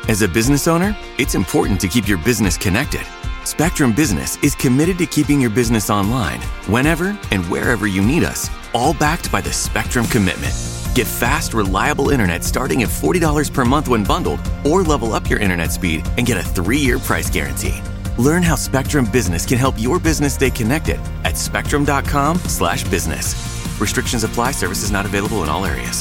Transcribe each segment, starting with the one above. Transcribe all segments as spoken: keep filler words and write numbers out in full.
As a business owner, it's important to keep your business connected. Spectrum Business is committed to keeping your business online, whenever and wherever you need us, all backed by the Spectrum Commitment. Get fast, reliable internet starting at forty dollars per month when bundled, or level up your internet speed and get a three-year price guarantee. Learn how Spectrum Business can help your business stay connected at spectrum.com slash business. Restrictions apply. Services not available in all areas.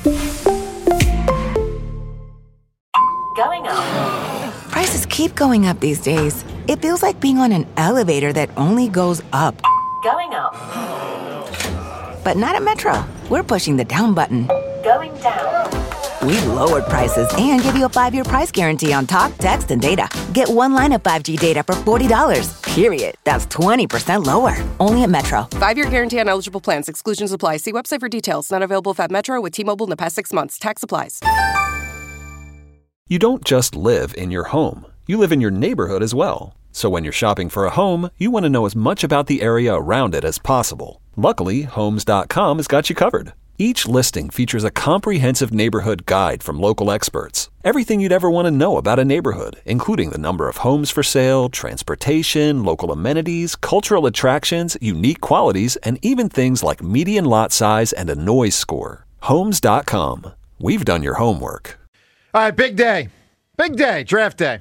Going up. Prices keep going up these days. It feels like being on an elevator that only goes up. Going up. But not at Metro. We're pushing the down button. Going down. We lowered prices and give you a five-year price guarantee on talk, text, and data. Get one line of five G data for forty dollars, period. That's twenty percent lower. Only at Metro. Five-year guarantee on eligible plans. Exclusions apply. See website for details. Not available at Metro with T-Mobile in the past six months. Tax applies. You don't just live in your home. You live in your neighborhood as well. So when you're shopping for a home, you want to know as much about the area around it as possible. Luckily, Homes dot com has got you covered. Each listing features a comprehensive neighborhood guide from local experts. Everything you'd ever want to know about a neighborhood, including the number of homes for sale, transportation, local amenities, cultural attractions, unique qualities, and even things like median lot size and a noise score. Homes dot com. We've done your homework. All right, big day. Big day, draft day.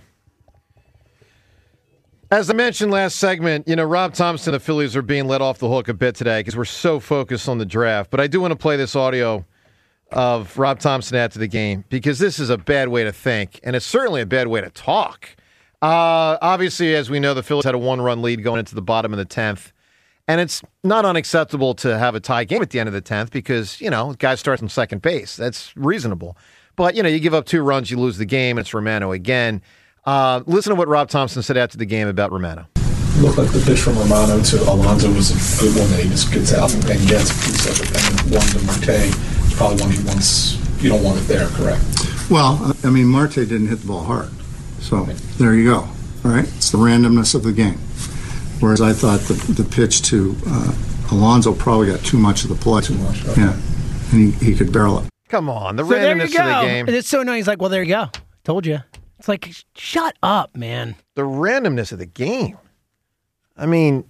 As I mentioned last segment, you know, Rob Thompson, the Phillies are being let off the hook a bit today because we're so focused on the draft. But I do want to play this audio of Rob Thompson after the game because this is a bad way to think, and it's certainly a bad way to talk. Uh, obviously, as we know, the Phillies had a one-run lead going into the bottom of the tenth, and it's not unacceptable to have a tie game at the end of the tenth because, you know, the guy starts on second base. That's reasonable. But, you know, you give up two runs, you lose the game, and it's Romano again. Uh, listen to what Rob Thompson said after the game about Romano. It looked like the pitch from Romano to Alonso was a good one that he just gets out and gets a piece of it. And one to Marte is probably one he wants. You don't want it there, correct? Well, I mean, Marte didn't hit the ball hard. So there you go. All right? It's the randomness of the game. Whereas I thought the, the pitch to uh, Alonso probably got too much of the play. Too much. Okay. Yeah. And he, he could barrel it. Come on, the so randomness of the game. It's so annoying. He's like, well, there you go. Told you. It's like, shut up, man. The randomness of the game. I mean,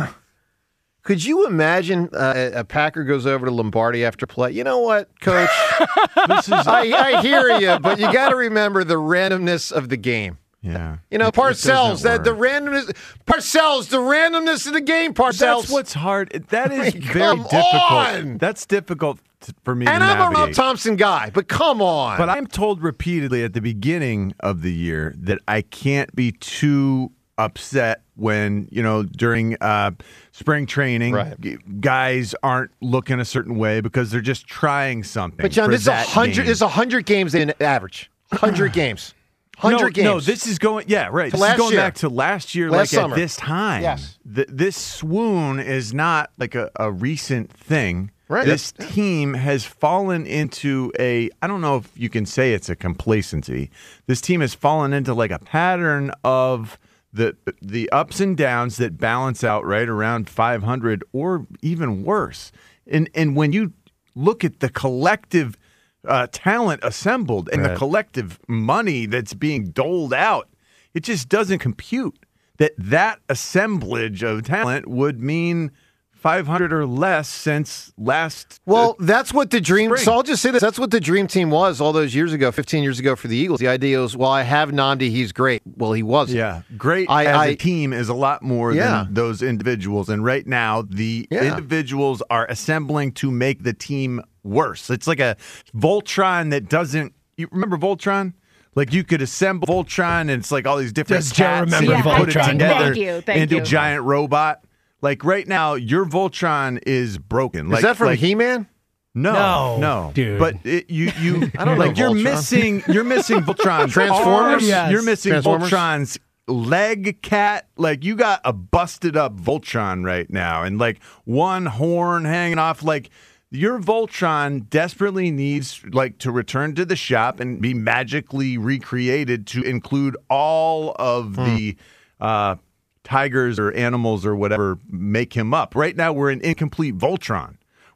could you imagine uh, a Packer goes over to Lombardi after play? You know what, Coach? this is I, I hear you, but you got to remember the randomness of the game. Yeah. You know, it, Parcells, it that the randomness, Parcells, the randomness of the game, Parcells. That's what's hard. That is I mean, very difficult. On. That's difficult t- for me and to I'm navigate. a Rob Thompson guy, but come on. But I'm told repeatedly at the beginning of the year that I can't be too upset when, you know, during uh, spring training, right. g- guys aren't looking a certain way because they're just trying something. But John, for this is a that hundred. game. This is a hundred games in average. Hundred games. Hundred no, games. No, this is going. Yeah, right. This last is going year. back to last year, Last like summer. at this time. Yes. Th- this swoon is not like a, a recent thing. Right. This team has fallen into a. I don't know if you can say it's a complacency. This team has fallen into like a pattern of the the ups and downs that balance out right around five hundred or even worse. And and when you look at the collective uh, talent assembled and right. the collective money that's being doled out, it just doesn't compute that that assemblage of talent would mean five hundred or less since last Well, uh, that's what the dream. spring. So I'll just say this: that's what the dream team was all those years ago, fifteen years ago for the Eagles. The idea was, well, I have Nandi, he's great. Well, he wasn't. Yeah, great I- as I- a team is a lot more Yeah. than those individuals. And right now, the Yeah. individuals are assembling to make the team worse. It's like a Voltron that doesn't. You remember Voltron? Like you could assemble Voltron, and it's like all these different Does Joe parts, and remember you put it Voltron? together Thank you, thank into you. a giant robot. Like right now, your Voltron is broken. Is like, that from like, He-Man? No, No, no, dude. But it, you, you, I don't like know you're Voltron. missing, you're missing Voltron's Transformers? arms, Yes. You're missing Transformers? Voltron's leg, cat. Like you got a busted up Voltron right now, and like one horn hanging off. Like your Voltron desperately needs like to return to the shop and be magically recreated to include all of Hmm. the. Uh, tigers or animals or whatever make him up. Right now, we're an incomplete Voltron.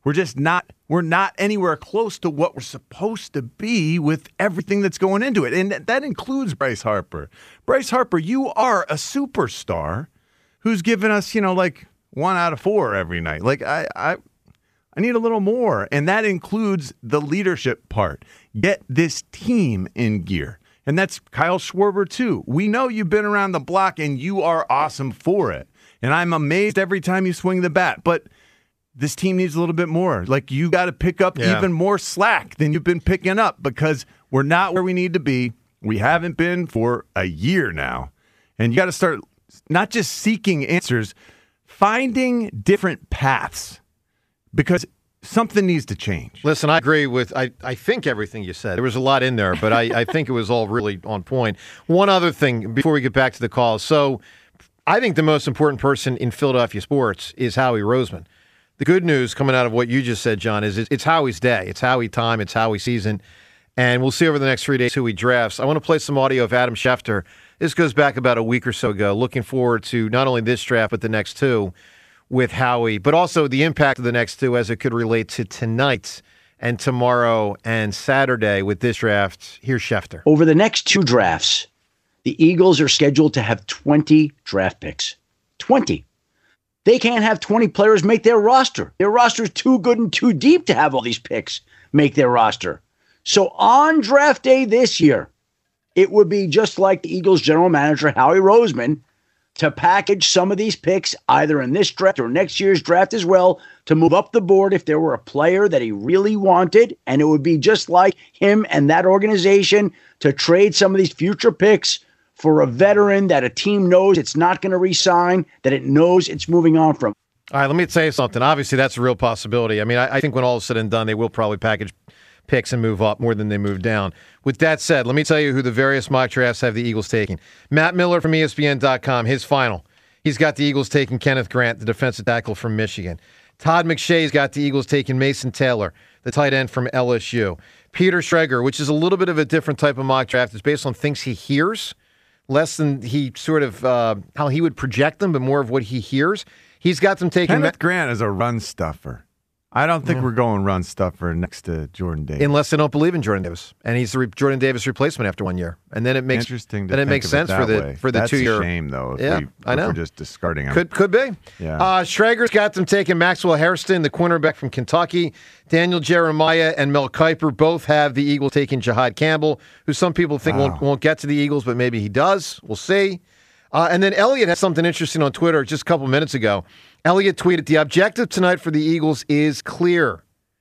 We're just not we're not anywhere close to what we're supposed to be with everything that's going into it. And that includes Bryce Harper. Bryce Harper, you are a superstar who's given us, you know, like one out of four every night. Like I I I need a little more. And that includes the leadership part. Get this team in gear. And that's Kyle Schwarber, too. We know you've been around the block, and you are awesome for it. And I'm amazed every time you swing the bat. But this team needs a little bit more. Like, you got to pick up yeah. even more slack than you've been picking up because we're not where we need to be. We haven't been for a year now. And you got to start not just seeking answers, finding different paths because something needs to change. Listen, I agree with, I, I think everything you said. There was a lot in there, but I, I think it was all really on point. One other thing before we get back to the call. So I think the most important person in Philadelphia sports is Howie Roseman. The good news coming out of what you just said, John, is it's Howie's day. It's Howie time. It's Howie season. And we'll see over the next three days who he drafts. I want to play some audio of Adam Schefter. This goes back about a week or so ago. Looking forward to not only this draft, but the next two with Howie, but also the impact of the next two as it could relate to tonight and tomorrow and Saturday with this draft. Here's Schefter. Over the next two drafts, the Eagles are scheduled to have twenty draft picks. twenty. They can't have twenty players make their roster. Their roster is too good and too deep to have all these picks make their roster. So on draft day this year, it would be just like the Eagles general manager, Howie Roseman, to package some of these picks either in this draft or next year's draft as well to move up the board if there were a player that he really wanted. And it would be just like him and that organization to trade some of these future picks for a veteran that a team knows it's not going to re-sign, that it knows it's moving on from. All right, let me tell you something. Obviously, that's a real possibility. I mean, I, I think when all is said and done, they will probably package picks and move up more than they move down. With that said, let me tell you who the various mock drafts have the Eagles taking. Matt Miller from E S P N dot com, his final. He's got the Eagles taking Kenneth Grant, the defensive tackle from Michigan. Todd McShay's got the Eagles taking Mason Taylor, the tight end from L S U. Peter Schrager, which is a little bit of a different type of mock draft. It's based on things he hears, less than he sort of uh, how he would project them, but more of what he hears. He's got them taking... Kenneth Ma- Grant is a run stuffer. I don't think mm. we're going run stuffer next to Jordan Davis. Unless they don't believe in Jordan Davis. And he's the re- Jordan Davis replacement after one year. And then it makes Interesting to then it think makes of sense it for the way. for the That's two year. That's a shame though. If yeah, we, I know. If we're just discarding him. Could could be. Yeah. Uh, Schrager's got them taking Maxwell Hairston, the cornerback from Kentucky. Daniel Jeremiah and Mel Kiper both have the Eagles taking Jahad Campbell, who some people think wow. won't, won't get to the Eagles, but maybe he does. We'll see. Uh, and then Elliot had something interesting on Twitter just a couple minutes ago. Elliot tweeted, the objective tonight for the Eagles is clear.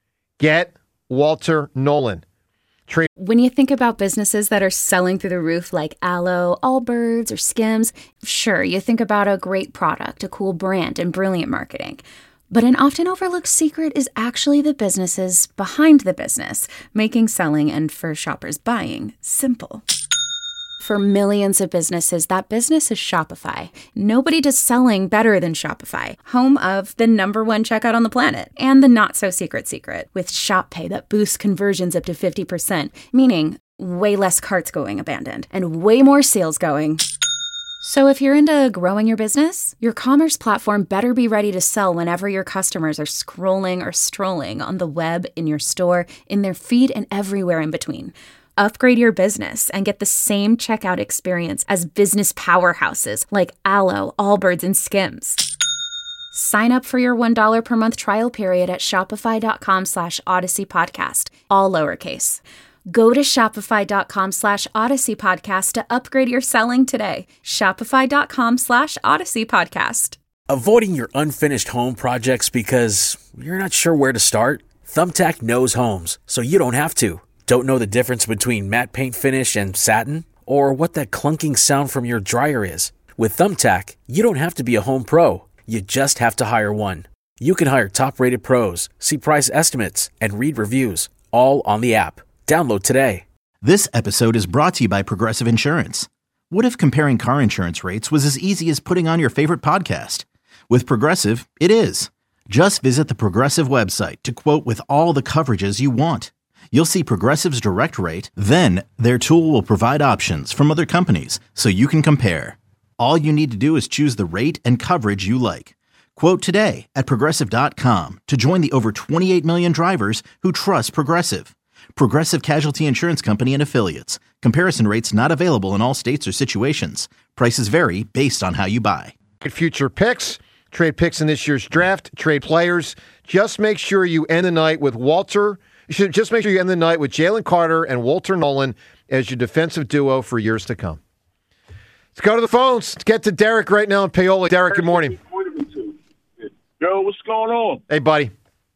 Get Walter Nolan. Trade- when you think about businesses that are selling through the roof like Aloe, Allbirds, or Skims, sure, you think about a great product, a cool brand, and brilliant marketing. But an often overlooked secret is actually the businesses behind the business, making selling and, for shoppers, buying simple. For millions of businesses, that business is Shopify. Nobody does selling better than Shopify, home of the number one checkout on the planet, and the not-so-secret secret, with Shop Pay that boosts conversions up to fifty percent, meaning way less carts going abandoned, and way more sales going. So if you're into growing your business, your commerce platform better be ready to sell whenever your customers are scrolling or strolling on the web, in your store, in their feed, and everywhere in between. Upgrade your business and get the same checkout experience as business powerhouses like Aloe, Allbirds, and Skims. Sign up for your one dollar per month trial period at shopify.com slash Odyssey Podcast, all lowercase. Go to shopify.com slash Odyssey Podcast to upgrade your selling today. Shopify.com slash Odyssey Podcast. Avoiding your unfinished home projects because you're not sure where to start? Thumbtack knows homes, so you don't have to. Don't know the difference between matte paint finish and satin? Or what that clunking sound from your dryer is? With Thumbtack, you don't have to be a home pro. You just have to hire one. You can hire top-rated pros, see price estimates, and read reviews, all on the app. Download today. This episode is brought to you by Progressive Insurance. What if comparing car insurance rates was as easy as putting on your favorite podcast? With Progressive, it is. Just visit the Progressive website to quote with all the coverages you want. You'll see Progressive's direct rate, then their tool will provide options from other companies so you can compare. All you need to do is choose the rate and coverage you like. Quote today at Progressive dot com to join the over twenty-eight million drivers who trust Progressive. Progressive Casualty Insurance Company and Affiliates. Comparison rates not available in all states or situations. Prices vary based on how you buy. Future picks, trade picks in this year's draft, trade players. Just make sure you end the night with Walter. You should just make sure you end the night with Jalen Carter and Walter Nolan as your defensive duo for years to come. Let's go to the phones. Let's get to Derek right now in Paola. Derek, good morning. Yo, what's going on? Hey, buddy.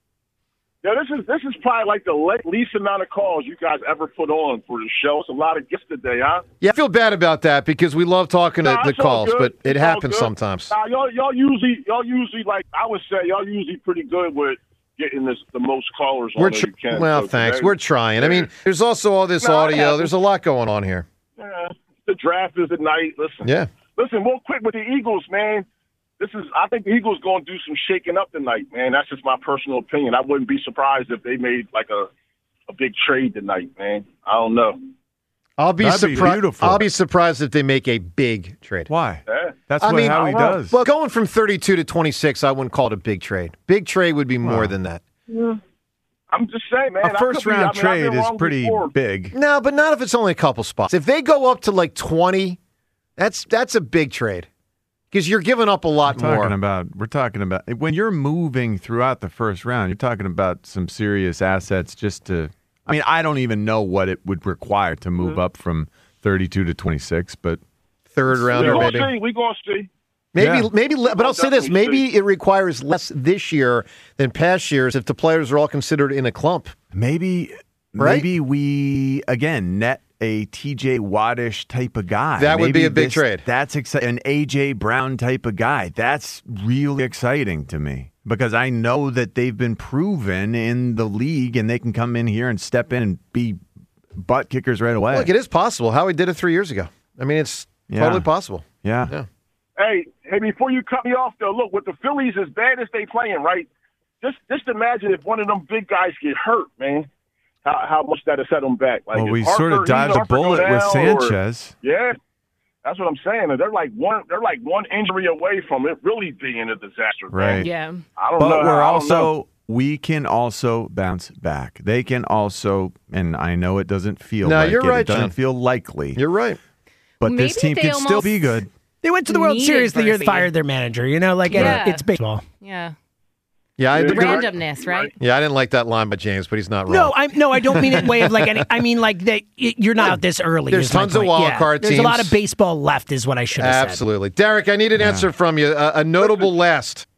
Yeah, this is this is probably like the le- least amount of calls you guys ever put on for the show. It's a lot of gifts today, huh? Yeah, I feel bad about that because we love talking Nah, to the it's all calls, good. but it It's all happens good. sometimes. Nah, y'all, y'all usually, y'all usually like I would say, y'all usually pretty good with getting this the most callers on We're that tr- you can. well, So thanks. today- We're trying. I mean, there's also all this Nah, it audio. happens. There's a lot going on here. Yeah, the draft is at night. Listen, Yeah. listen, real quick with the Eagles, man. This is, I think the Eagles going to do some shaking up tonight, man. That's just my personal opinion. I wouldn't be surprised if they made like a, a big trade tonight, man. I don't know. I'll be That'd be surprised. beautiful. I'll be surprised if they make a big trade. Why? Yeah. That's I what mean, Howie does. Well, going from thirty-two to twenty-six, I wouldn't call it a big trade. Big trade would be more Wow. than that. Yeah. I'm just saying, man. I A could first be- round I mean, I've been trade is wrong pretty before. big. No, but not if it's only a couple spots. If they go up to like twenty, that's that's a big trade because you're giving up a lot We're talking more. about we're talking about when you're moving throughout the first round, you're talking about some serious assets just to I mean, I don't even know what it would require to move Mm-hmm. up from thirty-two to twenty-six, but Third We're rounder, gonna maybe. see. We're gonna see. Maybe, Yeah. maybe, le- but I'll say this: definitely maybe it requires less this year than past years if the players are all considered in a clump. maybe Right? maybe we again net a T J Wattish type of guy. That would be Maybe a big this- trade. That's exciting. An A J Brown type of guy. That's really exciting to me because I know that they've been proven in the league and they can come in here and step in and be butt kickers right away. Look, it is possible. Howie did it three years ago. I mean, it's Yeah. totally possible. yeah. Yeah. Hey, hey, before you cut me off, though, look, with the Phillies, as bad as they playing, right? Just, just imagine if one of them big guys get hurt, man. How, how much that'll set them back? Like, Well, if we Harper- sort of even dodged a Harper go bullet with down, or- Sanchez. yeah, that's what I'm saying. They're like one, they're like one injury away from it really being a disaster. man. Right. Yeah. I don't But know. we're I don't know. also we can also bounce back. They can also, and I know it doesn't feel No, like you're it. right, It doesn't John. feel likely. You're right. But Maybe this team they can still almost- be good. They went to the World Needed Series the year they Berkey. fired their manager. You know, like and Yeah. it's baseball. Yeah. Yeah, I, Yeah, you're right. Randomness, right? yeah, I didn't like that line by James, but he's not wrong. No, I no, I don't mean it in way of like any. I mean like that. it- You're not out this early. There's is my tons of point. wild Yeah. card There's a lot teams. of baseball left, is what I should have said. Absolutely. Derek, I need an answer from you. A, a notable last.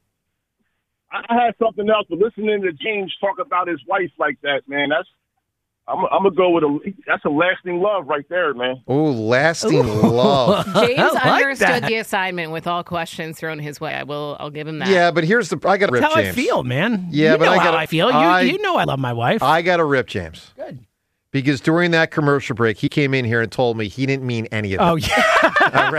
I had something else, but listening to James talk about his wife like that, man, that's I'm, I'm gonna go with a that's a lasting love right there, man. Oh, lasting love. James I like understood that. the assignment with all questions thrown his way. I will. I'll give him that. Yeah, but here's the I got to rip That's how James. I feel, man. Yeah, you but know I how gotta- I feel. You, I- you know I love my wife. I got to rip James. Good. Because during that commercial break, he came in here and told me he didn't mean any of it. Oh yeah. All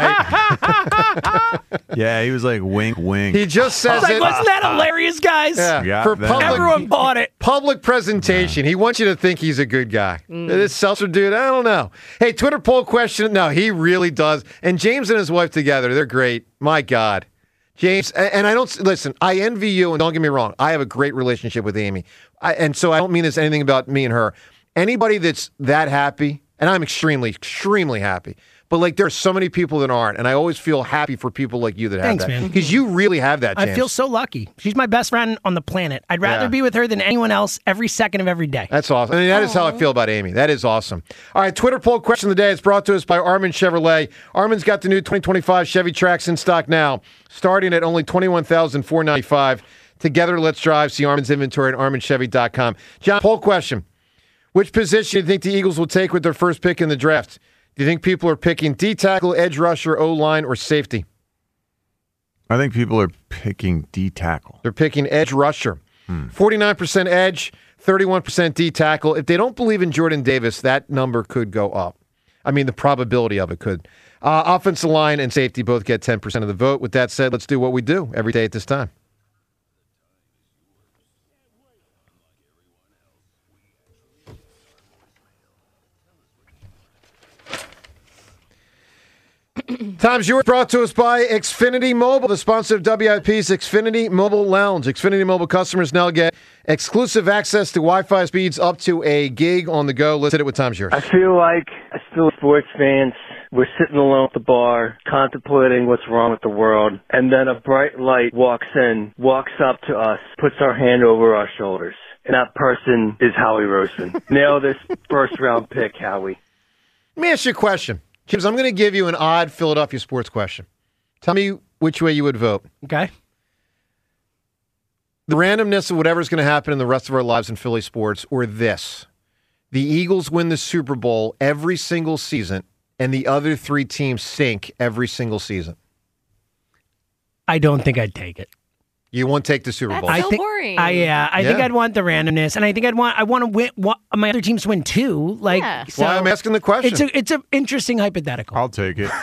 right. Yeah, he was like wink, wink. He just I says was like, it. wasn't that hilarious, guys? Yeah, Yeah, for that- public, Everyone bought it. public presentation. He wants you to think he's a good guy. This Seltzer dude, I don't know. Hey, Twitter poll question. No, he really does. And James and his wife together, they're great. My God. James, a- and I don't, listen, I envy you, and don't get me wrong, I have a great relationship with Amy. I, and so I don't mean this anything about me and her. Anybody that's that happy, and I'm extremely, extremely happy, but like there's so many people that aren't, and I always feel happy for people like you that Thanks, have that. man. Because you really have that, James. I feel so lucky. She's my best friend on the planet. I'd rather Yeah. be with her than anyone else every second of every day. That's awesome. I mean, that is how I feel about Amy. That is awesome. All right, Twitter poll question of the day is brought to us by Armin Chevrolet. Armin's got the new twenty twenty-five Chevy Trax in stock now, starting at only twenty-one thousand four hundred ninety-five dollars. Together, let's drive. See Armin's inventory at armin chevy dot com. John, poll question. Which position do you think the Eagles will take with their first pick in the draft? Do you think people are picking D-tackle, edge rusher, O-line, or safety? I think people are picking D-tackle. They're picking edge rusher. forty-nine percent edge, thirty-one percent D-tackle. If they don't believe in Jordan Davis, that number could go up. I mean, the probability of it could. Uh, offensive line and safety both get ten percent of the vote. With that said, let's do what we do every day at this time. Tom's Yours brought to us by Xfinity Mobile, the sponsor of W I P's Xfinity Mobile Lounge. Xfinity Mobile customers now get exclusive access to Wi-Fi speeds up to a gig on the go. Let's hit it with Tom's Yours. I feel like as still sports fans, we're sitting alone at the bar, contemplating what's wrong with the world, and then a bright light walks in, walks up to us, puts our hand over our shoulders. And that person is Howie Roseman. Nail this first-round pick, Howie. Let me ask you a question. James, I'm going to give you an odd Philadelphia sports question. Tell me which way you would vote. Okay. The randomness of whatever's going to happen in the rest of our lives in Philly sports, or this. The Eagles win the Super Bowl every single season, and the other three teams sink every single season. I don't think I'd take it. You won't take the Super That's Bowl. I so think, boring. I, yeah, I Yeah. think I'd want the randomness, and I think I'd want I want to win. Want my other teams to win too. Like, Yeah. That's why I'm asking the question. It's a it's an interesting hypothetical. I'll take it.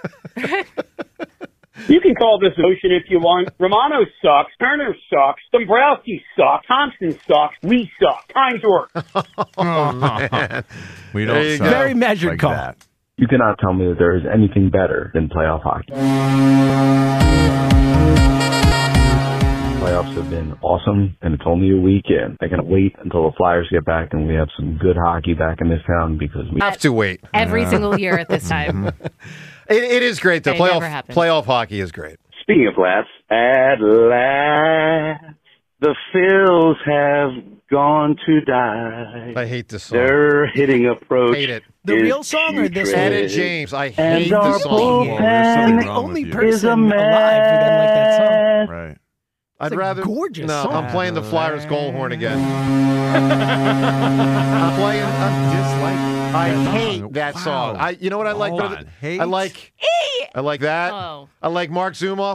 You can call this motion if you want. Romano sucks. Turner sucks. Dombrowski sucks. Thompson sucks. We suck. Time's work. Oh, man. We There don't you suck go. Very measured like call. that. You cannot tell me that there is anything better than playoff hockey. Playoffs have been awesome, and it's only a weekend. I can wait until the Flyers get back and we have some good hockey back in this town because we have to wait. Every single year at this time. It, it is great, though. It never Playoff, happens. playoff hockey is great. Speaking of laughs, at last the Phils have gone to die. I hate this song. Their hitting approach. Hate it. The is real song or this putrid. Etta James. I And hate our the song. Oh, there's something bullpen wrong only with you. person is a alive who doesn't like that song. Right. I'd a rather gorgeous No, song. I'm playing the Flyers goal horn again. I'm playing. I'm Dislike I that hate song. that Wow. song. I, you know what I like? Hold better on. than- Hate? I like. I like that. Oh. I like Mark Zumoff.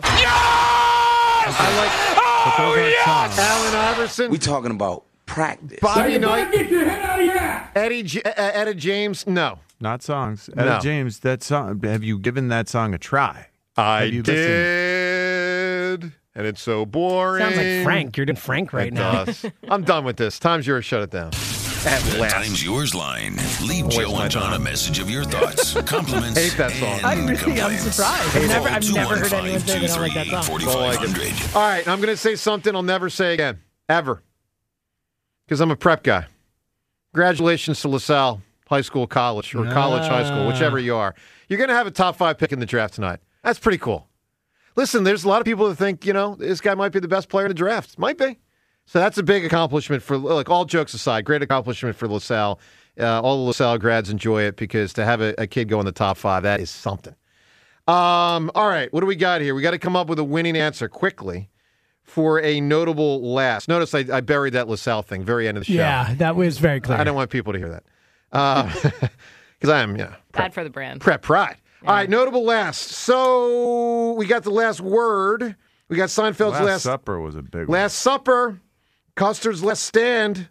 I like. Oh, yes! Allen Iverson. We talking about practice. Bobby Knight. Eddie J- uh, Etta James. No, Not songs. Etta No. James, that song. Have you given that song a try? I Have you did, and it's so boring. Sounds like Frank. You're doing Frank right It now. does. I'm done with this. Time's yours. Shut it down. At The last. Time's Yours line. Leave Waste Joe my and John a time. message of your thoughts, compliments, Hate that song. and I really, I'm complaints. surprised. I've never, I've never heard anyone say they don't like that song. Don't like it. All right, I'm going to say something I'll never say again, ever, because I'm a prep guy. Congratulations to LaSalle High School, college, or college, high school, whichever you are. You're going to have a top five pick in the draft tonight. That's pretty cool. Listen, there's a lot of people that think, you know, this guy might be the best player in the draft. Might be. So that's a big accomplishment for, like, all jokes aside, great accomplishment for LaSalle. Uh, all the LaSalle grads enjoy it because to have a, a kid go in the top five, that is something. Um, all right, what do we got here? We got to come up with a winning answer quickly for a notable last. Notice I, I buried that LaSalle thing, very end of the show. Yeah, that was very clear. I don't want people to hear that. Because I am, you know, Bad for the brand. prep pride. All right, notable last. So we got the last word. We got Seinfeld's Last, last, Supper was a big Last Supper, Custer's Last Stand,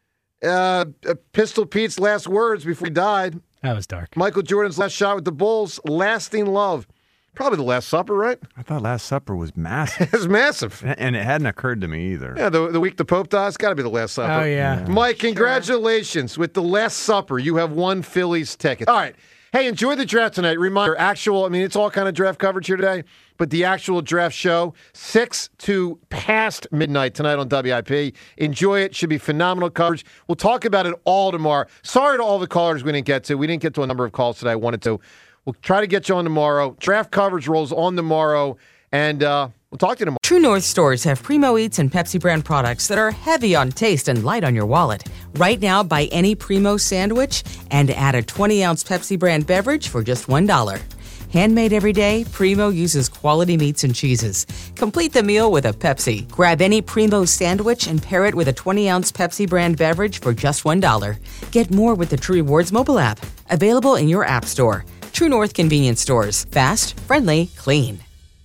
uh, uh, Pistol Pete's last words before he died. That was dark. Michael Jordan's last shot with the Bulls, Lasting Love. Probably the Last Supper, right? one. I thought Last Supper was massive. It's massive. And it hadn't occurred to me either. Yeah, the, the week the Pope dies, got to be the Last Supper. Oh, yeah. Yeah. Mike, congratulations. With the Last Supper, you have won Phillies ticket. All right. Hey, enjoy the draft tonight. Reminder, actual, I mean, it's all kind of draft coverage here today, but the actual draft show, six to past midnight tonight on W I P. Enjoy it. Should be phenomenal coverage. We'll talk about it all tomorrow. Sorry to all the callers we didn't get to. We didn't get to a number of calls today I wanted to. We'll try to get you on tomorrow. Draft coverage rolls on tomorrow, and uh, we'll talk to you tomorrow. True North stores have Primo Eats and Pepsi brand products that are heavy on taste and light on your wallet. Right now, buy any Primo sandwich and add a twenty-ounce Pepsi brand beverage for just one dollar. Handmade every day, Primo uses quality meats and cheeses. Complete the meal with a Pepsi. Grab any Primo sandwich and pair it with a twenty-ounce Pepsi brand beverage for just one dollar. Get more with the True Rewards mobile app. Available in your app store. True North convenience stores. Fast, friendly, clean.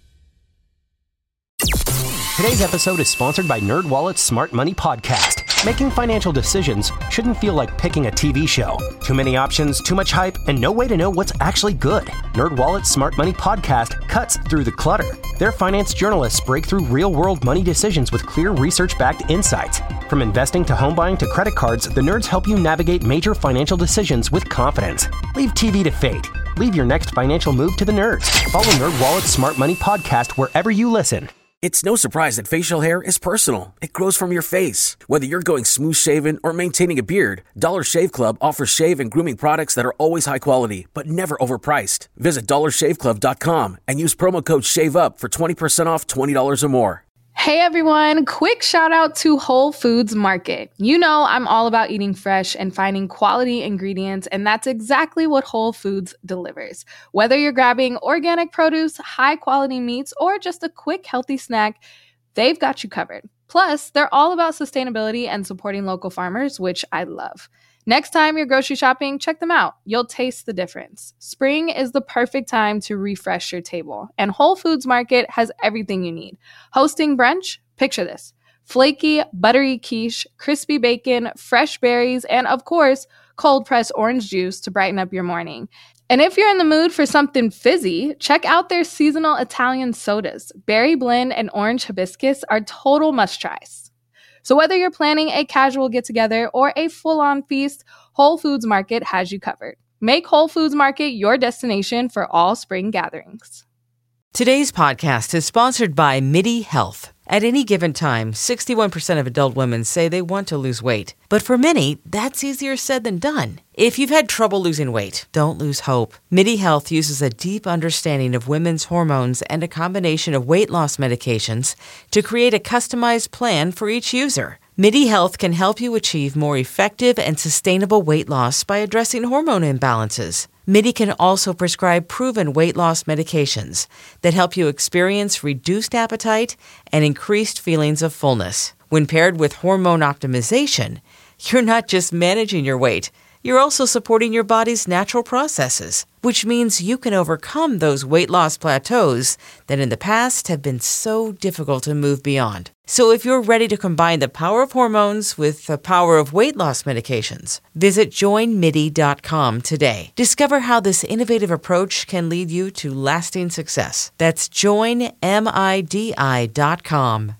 Today's episode is sponsored by NerdWallet's Smart Money Podcast. Making financial decisions shouldn't feel like picking a T V show. Too many options, too much hype, and no way to know what's actually good. NerdWallet's Smart Money Podcast cuts through the clutter. Their finance journalists break through real-world money decisions with clear research-backed insights. From investing to home buying to credit cards, the Nerds help you navigate major financial decisions with confidence. Leave T V to fate. Leave your next financial move to the Nerds. Follow NerdWallet's Smart Money Podcast wherever you listen. It's no surprise that facial hair is personal. It grows from your face. Whether you're going smooth shaven or maintaining a beard, Dollar Shave Club offers shave and grooming products that are always high quality, but never overpriced. Visit dollar shave club dot com and use promo code SHAVEUP for twenty percent off twenty dollars or more. Hey everyone, quick shout out to Whole Foods Market. You know I'm all about eating fresh and finding quality ingredients, and that's exactly what Whole Foods delivers. Whether you're grabbing organic produce, high quality meats, or just a quick healthy snack, they've got you covered. Plus, they're all about sustainability and supporting local farmers, which I love. Next time you're grocery shopping, check them out. You'll taste the difference. Spring is the perfect time to refresh your table, and Whole Foods Market has everything you need. Hosting brunch? Picture this. Flaky, buttery quiche, crispy bacon, fresh berries, and of course, cold-pressed orange juice to brighten up your morning. And if you're in the mood for something fizzy, check out their seasonal Italian sodas. Berry blend and orange hibiscus are total must-tries. So whether you're planning a casual get-together or a full-on feast, Whole Foods Market has you covered. Make Whole Foods Market your destination for all spring gatherings. Today's podcast is sponsored by MIDI Health. At any given time, sixty-one percent of adult women say they want to lose weight. But for many, that's easier said than done. If you've had trouble losing weight, don't lose hope. MIDI Health uses a deep understanding of women's hormones and a combination of weight loss medications to create a customized plan for each user. MIDI Health can help you achieve more effective and sustainable weight loss by addressing hormone imbalances. MIDI can also prescribe proven weight loss medications that help you experience reduced appetite and increased feelings of fullness. When paired with hormone optimization, you're not just managing your weight, you're also supporting your body's natural processes, which means you can overcome those weight loss plateaus that in the past have been so difficult to move beyond. So if you're ready to combine the power of hormones with the power of weight loss medications, visit join midi dot com today. Discover how this innovative approach can lead you to lasting success. That's join midi dot com.